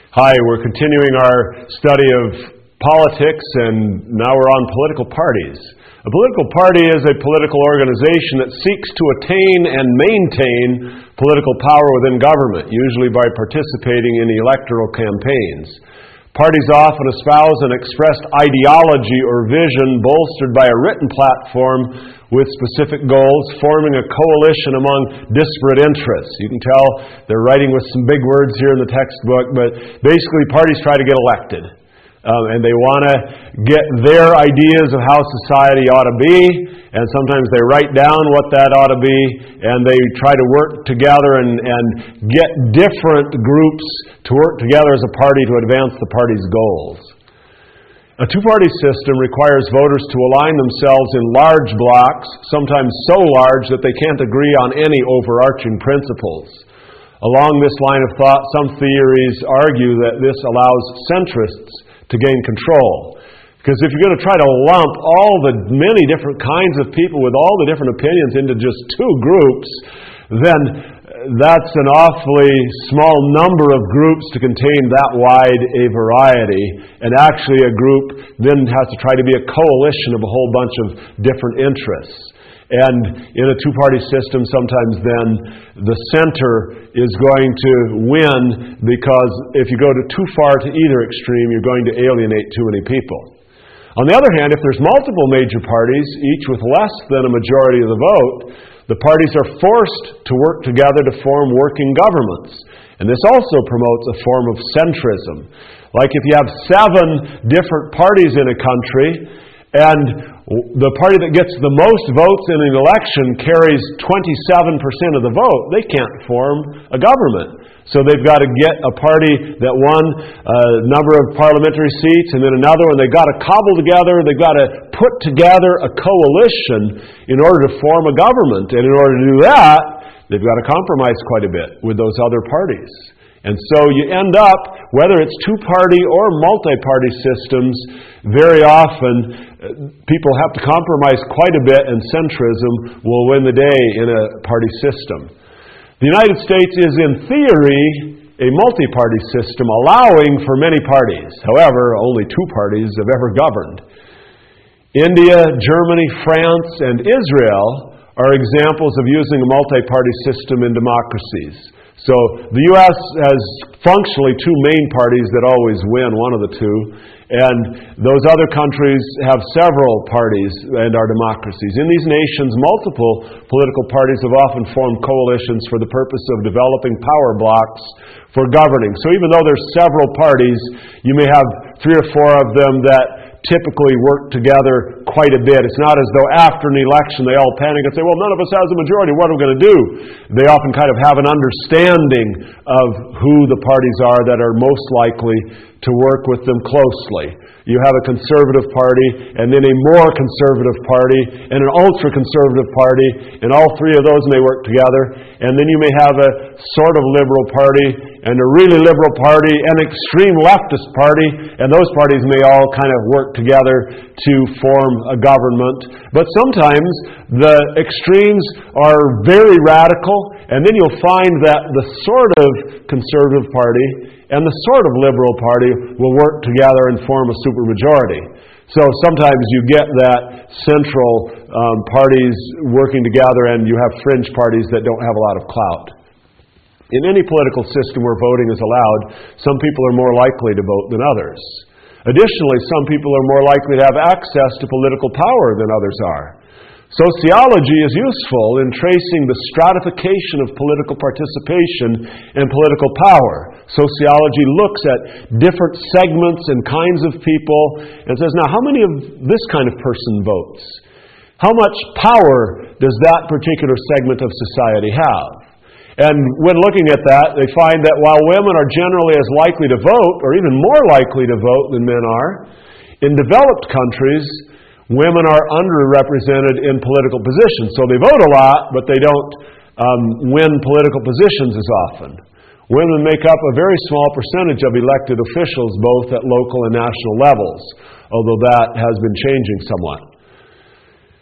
Hi, we're continuing our study of politics, and now we're on political parties. A political party is a political organization that seeks to attain and maintain political power within government, usually by participating in electoral campaigns. Parties often espouse an expressed ideology or vision bolstered by a written platform with specific goals, forming a coalition among disparate interests. You can tell they're writing with some big words here in the textbook, but basically parties try to get elected. And they want to get their ideas of how society ought to be, and sometimes they write down what that ought to be, and they try to work together and get different groups to work together as a party to advance the party's goals. A two-party system requires voters to align themselves in large blocks, sometimes so large that they can't agree on any overarching principles. Along this line of thought, some theories argue that this allows centrists to gain control. Because if you're going to try to lump all the many different kinds of people with all the different opinions into just two groups, then that's an awfully small number of groups to contain that wide a variety. And actually a group then has to try to be a coalition of a whole bunch of different interests. And in a two-party system, sometimes then the center is going to win, because if you go too far to either extreme, you're going to alienate too many people. On the other hand, if there's multiple major parties, each with less than a majority of the vote, the parties are forced to work together to form working governments. And this also promotes a form of centrism. Like if you have 7 different parties in a country, and the party that gets the most votes in an election carries 27% of the vote, they can't form a government. So they've got to get a party that won a number of parliamentary seats, and then another one. They've got to cobble together, they've got to put together a coalition in order to form a government. And in order to do that, they've got to compromise quite a bit with those other parties. And so you end up, whether it's two-party or multi-party systems, very often people have to compromise quite a bit, and centrism will win the day in a party system. The United States is, in theory, a multi-party system, allowing for many parties. However, only 2 parties have ever governed. India, Germany, France, and Israel are examples of using a multi-party system in democracies. So the U.S. has functionally 2 main parties that always win, one of the 2, and those other countries have several parties and are democracies. In these nations, multiple political parties have often formed coalitions for the purpose of developing power blocks for governing. So even though there's several parties, you may have 3 or 4 of them that typically work together quite a bit. It's not as though after an election they all panic and say, well, none of us has a majority, what are we going to do? They often kind of have an understanding of who the parties are that are most likely to work with them closely. You have a conservative party, and then a more conservative party, and an ultra-conservative party, and all 3 of those may work together. And then you may have a sort of liberal party, and a really liberal party, an extreme leftist party, and those parties may all kind of work together to form a government. But sometimes the extremes are very radical, and then you'll find that the sort of conservative party and the sort of liberal party will work together and form a supermajority. So sometimes you get that central parties working together, and you have fringe parties that don't have a lot of clout. In any political system where voting is allowed, some people are more likely to vote than others. Additionally, some people are more likely to have access to political power than others are. Sociology is useful in tracing the stratification of political participation and political power. Sociology looks at different segments and kinds of people and says, now, how many of this kind of person votes? How much power does that particular segment of society have? And when looking at that, they find that while women are generally as likely to vote, or even more likely to vote than men are, in developed countries, women are underrepresented in political positions. So they vote a lot, but they don't win political positions as often. Women make up a very small percentage of elected officials, both at local and national levels, although that has been changing somewhat.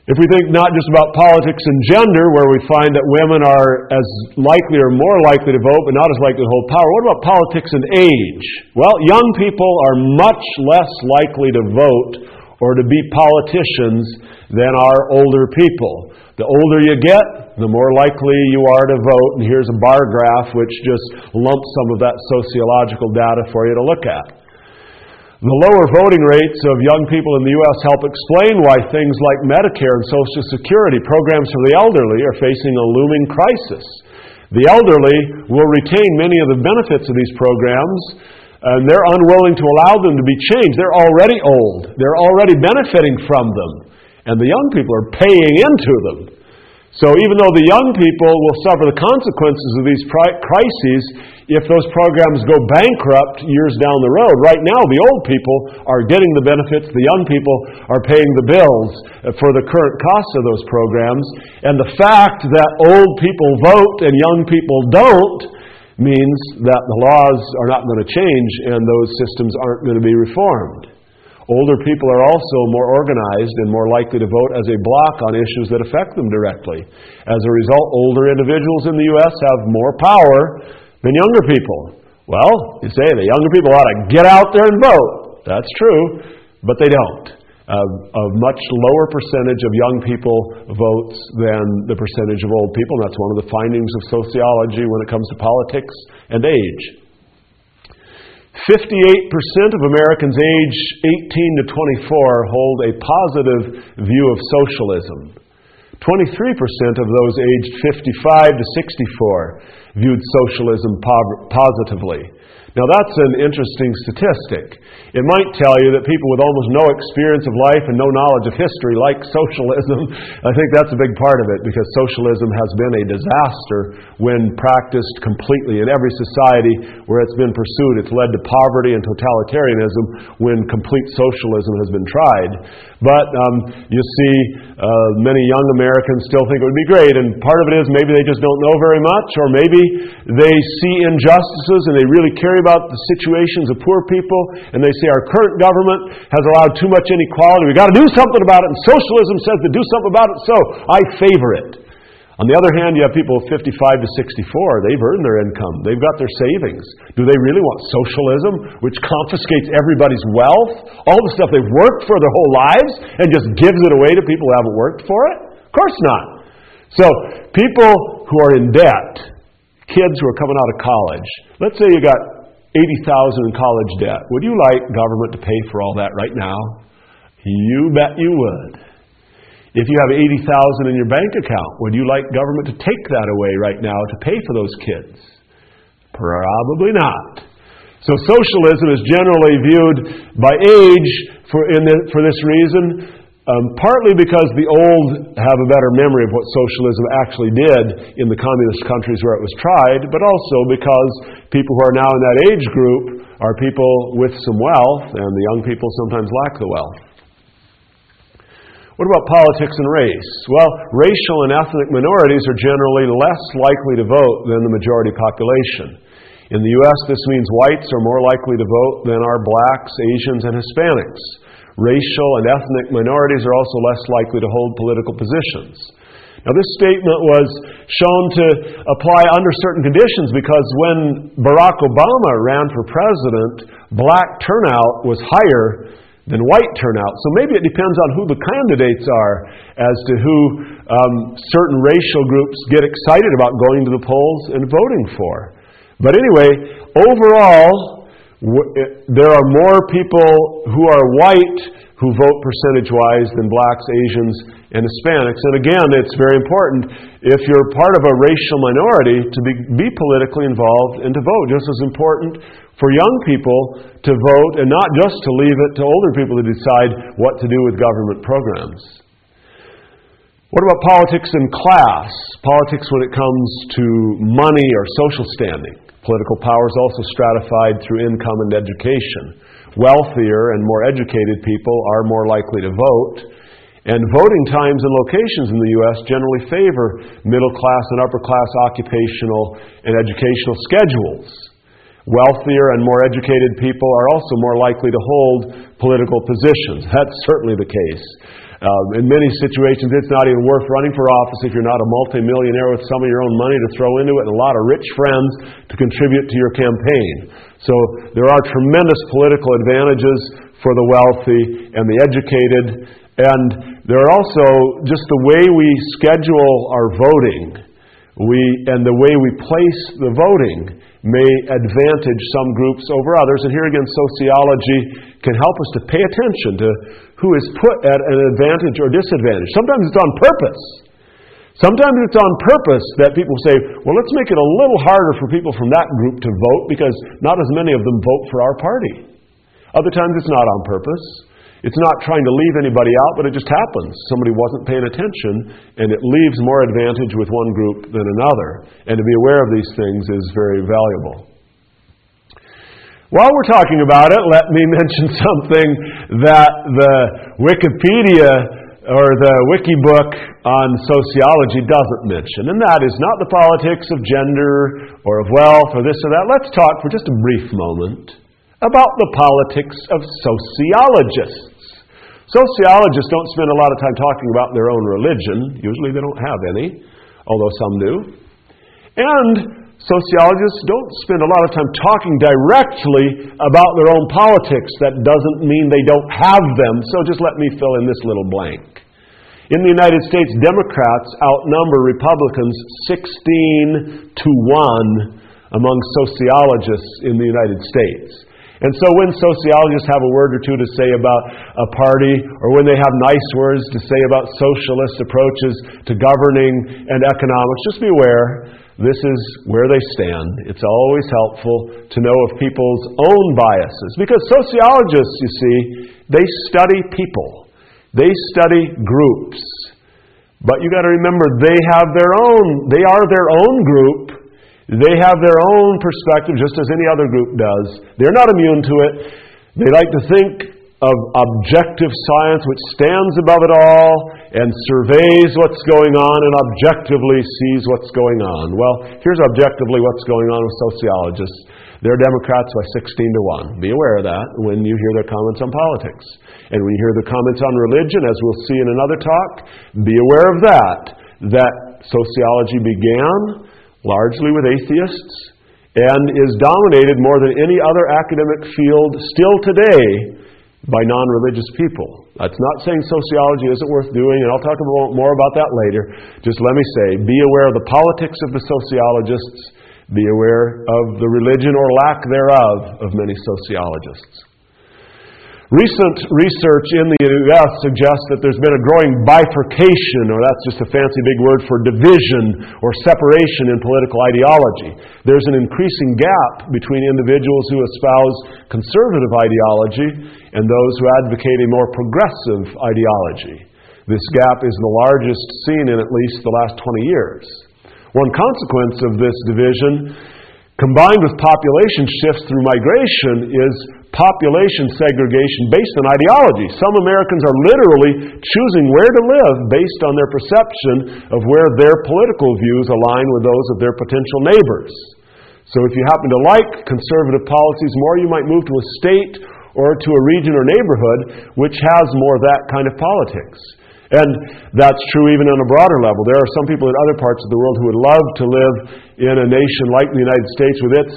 If we think not just about politics and gender, where we find that women are as likely or more likely to vote, but not as likely to hold power, what about politics and age? Well, young people are much less likely to vote or to be politicians than are older people. The older you get, the more likely you are to vote. And here's a bar graph which just lumps some of that sociological data for you to look at. The lower voting rates of young people in the U.S. help explain why things like Medicare and Social Security programs for the elderly are facing a looming crisis. The elderly will retain many of the benefits of these programs, and they're unwilling to allow them to be changed. They're already old. They're already benefiting from them, and the young people are paying into them. So even though the young people will suffer the consequences of these crises if those programs go bankrupt years down the road, right now the old people are getting the benefits, the young people are paying the bills for the current costs of those programs. And the fact that old people vote and young people don't means that the laws are not going to change and those systems aren't going to be reformed. Older people are also more organized and more likely to vote as a bloc on issues that affect them directly. As a result, older individuals in the U.S. have more power than younger people. Well, you say the younger people ought to get out there and vote. That's true, but they don't. A much lower percentage of young people votes than the percentage of old people. And that's one of the findings of sociology when it comes to politics and age. 58% of Americans aged 18 to 24 hold a positive view of socialism. 23% of those aged 55 to 64 viewed socialism positively. Now that's an interesting statistic. It might tell you that people with almost no experience of life and no knowledge of history like socialism. I think that's a big part of it, because socialism has been a disaster when practiced completely in every society where it's been pursued. It's led to poverty and totalitarianism when complete socialism has been tried. But you see many young Americans still think it would be great, and part of it is maybe they just don't know very much, or maybe they see injustices and they really care about the situations of poor people, and they say our current government has allowed too much inequality. We've got to do something about it, and socialism says to do something about it, so I favor it. On the other hand, you have people 55 to 64. They've earned their income. They've got their savings. Do they really want socialism, which confiscates everybody's wealth, all the stuff they've worked for their whole lives, and just gives it away to people who haven't worked for it? Of course not. So, people who are in debt, kids who are coming out of college, let's say you got $80,000 in college debt. Would you like government to pay for all that right now? You bet you would. If you have $80,000 in your bank account, would you like government to take that away right now to pay for those kids? Probably not. So socialism is generally viewed by age for this reason, partly because the old have a better memory of what socialism actually did in the communist countries where it was tried, but also because people who are now in that age group are people with some wealth, and the young people sometimes lack the wealth. What about politics and race? Well, racial and ethnic minorities are generally less likely to vote than the majority population. In the U.S., this means whites are more likely to vote than are blacks, Asians, and Hispanics. Racial and ethnic minorities are also less likely to hold political positions. Now, this statement was shown to apply under certain conditions, because when Barack Obama ran for president, black turnout was higher than white turnout. So maybe it depends on who the candidates are as to who certain racial groups get excited about going to the polls and voting for. But anyway, overall, there are more people who are white who vote percentage-wise than blacks, Asians, and Hispanics. And again, it's very important, if you're part of a racial minority, to be politically involved and to vote. Just as important for young people to vote, and not just to leave it to older people to decide what to do with government programs. What about politics and class? Politics when it comes to money or social standing. Political power is also stratified through income and education. Wealthier and more educated people are more likely to vote. And voting times and locations in the U.S. generally favor middle class and upper class occupational and educational schedules. Wealthier and more educated people are also more likely to hold political positions. That's certainly the case. In many situations, it's not even worth running for office if you're not a multimillionaire with some of your own money to throw into it and a lot of rich friends to contribute to your campaign. So there are tremendous political advantages for the wealthy and the educated. And there are also just the way we schedule our voting and the way we place the voting may advantage some groups over others. And here again, sociology can help us to pay attention to who is put at an advantage or disadvantage. Sometimes it's on purpose. Sometimes it's on purpose that people say, well, let's make it a little harder for people from that group to vote because not as many of them vote for our party. Other times it's not on purpose. It's not trying to leave anybody out, but it just happens. Somebody wasn't paying attention, and it leaves more advantage with one group than another. And to be aware of these things is very valuable. While we're talking about it, let me mention something that the Wikipedia or the Wikibook on sociology doesn't mention, and that is not the politics of gender or of wealth or this or that. Let's talk for just a brief moment about the politics of sociologists. Sociologists don't spend a lot of time talking about their own religion. Usually they don't have any, although some do. And sociologists don't spend a lot of time talking directly about their own politics. That doesn't mean they don't have them. So just let me fill in this little blank. In the United States, Democrats outnumber Republicans 16 to 1 among sociologists in the United States. And so when sociologists have a word or two to say about a party, or when they have nice words to say about socialist approaches to governing and economics, just be aware, this is where they stand. It's always helpful to know of people's own biases. Because sociologists, you see, they study people. They study groups. But you got to remember, they are their own group. They have their own perspective, just as any other group does. They're not immune to it. They like to think of objective science, which stands above it all and surveys what's going on and objectively sees what's going on. Well, here's objectively what's going on with sociologists. They're Democrats by 16 to 1. Be aware of that when you hear their comments on politics. And when you hear the comments on religion, as we'll see in another talk, be aware of that sociology began largely with atheists, and is dominated more than any other academic field still today by non-religious people. That's not saying sociology isn't worth doing, and I'll talk more about that later. Just let me say, be aware of the politics of the sociologists, be aware of the religion or lack thereof of many sociologists. Recent research in the U.S. suggests that there's been a growing bifurcation, or that's just a fancy big word for division or separation in political ideology. There's an increasing gap between individuals who espouse conservative ideology and those who advocate a more progressive ideology. This gap is the largest seen in at least the last 20 years. One consequence of this division, combined with population shifts through migration, is population segregation based on ideology. Some Americans are literally choosing where to live based on their perception of where their political views align with those of their potential neighbors. So if you happen to like conservative policies more, you might move to a state or to a region or neighborhood which has more of that kind of politics. And that's true even on a broader level. There are some people in other parts of the world who would love to live in a nation like the United States with its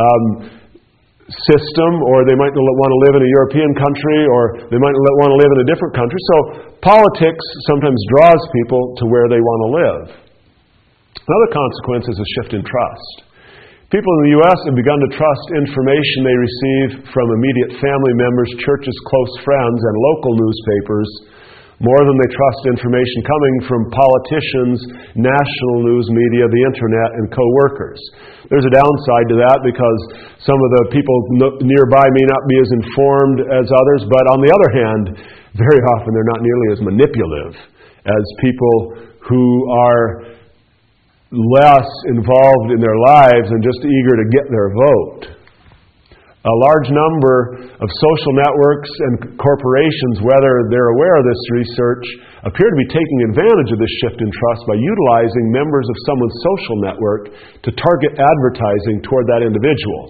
system, or they might want to live in a European country, or they might want to live in a different country. So politics sometimes draws people to where they want to live. Another consequence is a shift in trust. People in the U.S. have begun to trust information they receive from immediate family members, churches, close friends, and local newspapers more than they trust information coming from politicians, national news media, the internet, and co-workers. There's a downside to that because some of the people nearby may not be as informed as others, but on the other hand, very often they're not nearly as manipulative as people who are less involved in their lives and just eager to get their vote. A large number of social networks and corporations, whether they're aware of this research, appear to be taking advantage of this shift in trust by utilizing members of someone's social network to target advertising toward that individual.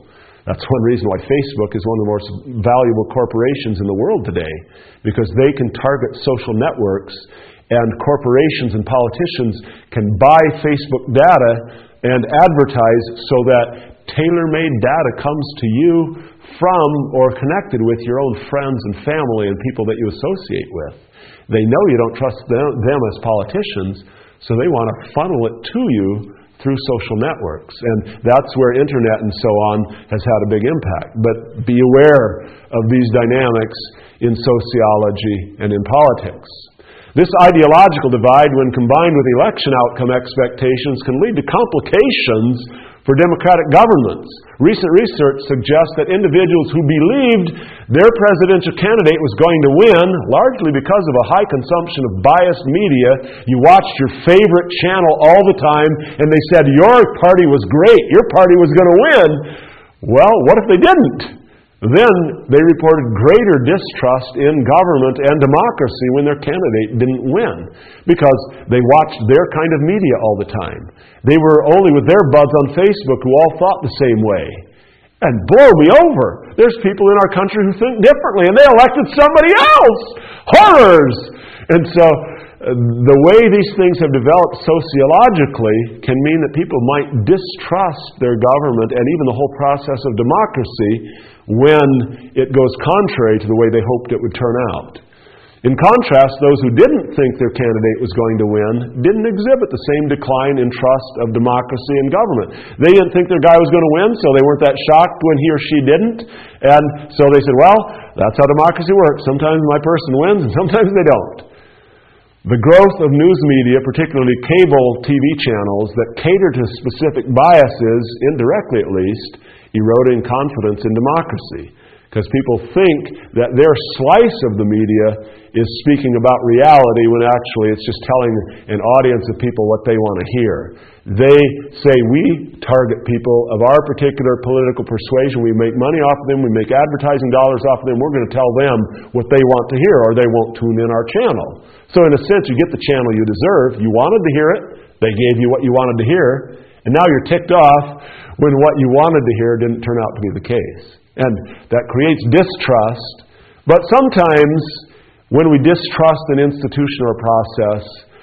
That's one reason why Facebook is one of the most valuable corporations in the world today, because they can target social networks, and corporations and politicians can buy Facebook data and advertise so that tailor-made data comes to you from or connected with your own friends and family and people that you associate with. They know you don't trust them as politicians, so they want to funnel it to you through social networks. And that's where internet and so on has had a big impact. But be aware of these dynamics in sociology and in politics. This ideological divide, when combined with election outcome expectations, can lead to complications for democratic governments. Recent research suggests that individuals who believed their presidential candidate was going to win, largely because of a high consumption of biased media, you watched your favorite channel all the time, and they said, your party was great, your party was going to win. Well, what if they didn't? Then they reported greater distrust in government and democracy when their candidate didn't win, because they watched their kind of media all the time. They were only with their buds on Facebook who all thought the same way. And blow me over, there's people in our country who think differently, and they elected somebody else! Horrors! And so the way these things have developed sociologically can mean that people might distrust their government and even the whole process of democracy when it goes contrary to the way they hoped it would turn out. In contrast, those who didn't think their candidate was going to win didn't exhibit the same decline in trust of democracy and government. They didn't think their guy was going to win, so they weren't that shocked when he or she didn't. And so they said, well, that's how democracy works. Sometimes my person wins and sometimes they don't. The growth of news media, particularly cable TV channels that cater to specific biases, indirectly at least, eroding confidence in democracy. Because people think that their slice of the media is speaking about reality when actually it's just telling an audience of people what they want to hear. They say, we target people of our particular political persuasion, we make money off of them, we make advertising dollars off of them, we're going to tell them what they want to hear, or they won't tune in our channel. So in a sense, you get the channel you deserve. You wanted to hear it, they gave you what you wanted to hear, and now you're ticked off when what you wanted to hear didn't turn out to be the case. And that creates distrust. But sometimes when we distrust an institution or a process,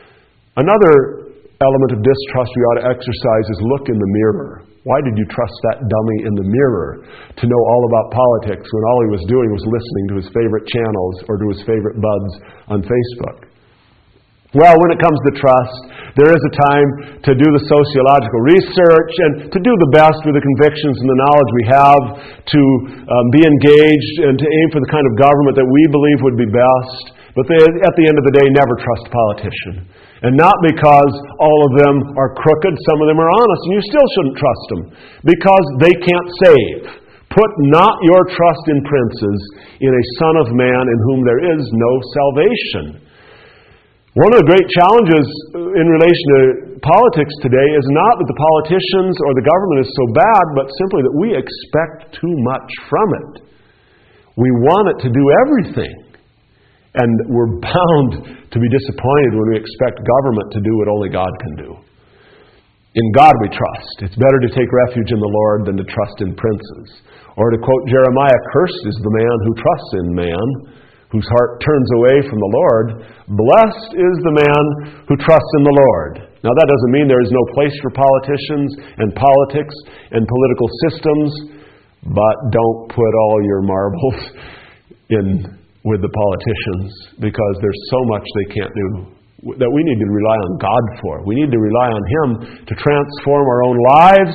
another element of distrust we ought to exercise is look in the mirror. Why did you trust that dummy in the mirror to know all about politics when all he was doing was listening to his favorite channels or to his favorite buds on Facebook? Well, when it comes to trust, there is a time to do the sociological research and to do the best with the convictions and the knowledge we have, to be engaged and to aim for the kind of government that we believe would be best. But at the end of the day, never trust a politician. And not because all of them are crooked, some of them are honest, and you still shouldn't trust them, because they can't save. Put not your trust in princes, in a son of man in whom there is no salvation. One of the great challenges in relation to politics today is not that the politicians or the government is so bad, but simply that we expect too much from it. We want it to do everything. And we're bound to be disappointed when we expect government to do what only God can do. In God we trust. It's better to take refuge in the Lord than to trust in princes. Or to quote Jeremiah, cursed is the man who trusts in man, whose heart turns away from the Lord. Blessed is the man who trusts in the Lord. Now that doesn't mean there is no place for politicians and politics and political systems, but don't put all your marbles in with the politicians, because there's so much they can't do that we need to rely on God for. We need to rely on Him to transform our own lives.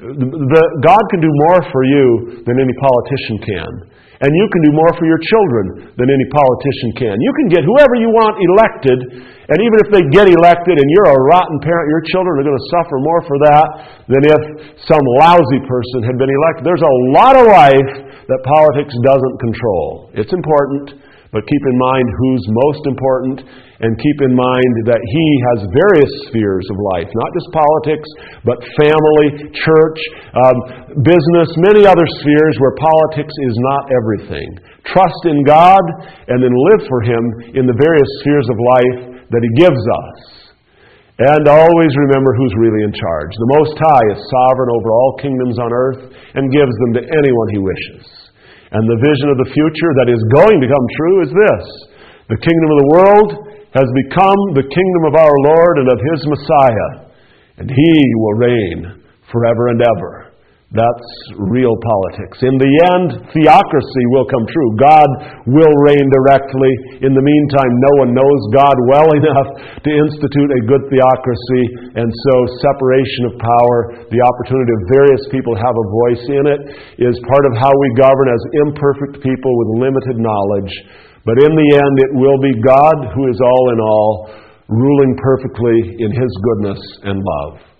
God can do more for you than any politician can. And you can do more for your children than any politician can. You can get whoever you want elected, and even if they get elected and you're a rotten parent, your children are going to suffer more for that than if some lousy person had been elected. There's a lot of life that politics doesn't control. It's important, but keep in mind who's most important, and keep in mind that He has various spheres of life, not just politics, but family, church, business, many other spheres where politics is not everything. Trust in God, and then live for Him in the various spheres of life that He gives us. And always remember who's really in charge. The Most High is sovereign over all kingdoms on earth and gives them to anyone He wishes. And the vision of the future that is going to come true is this: the kingdom of the world has become the kingdom of our Lord and of His Messiah, and He will reign forever and ever. That's real politics. In the end, theocracy will come true. God will reign directly. In the meantime, no one knows God well enough to institute a good theocracy, and so separation of power, the opportunity of various people have a voice in it, is part of how we govern as imperfect people with limited knowledge. But in the end, it will be God who is all in all, ruling perfectly in His goodness and love.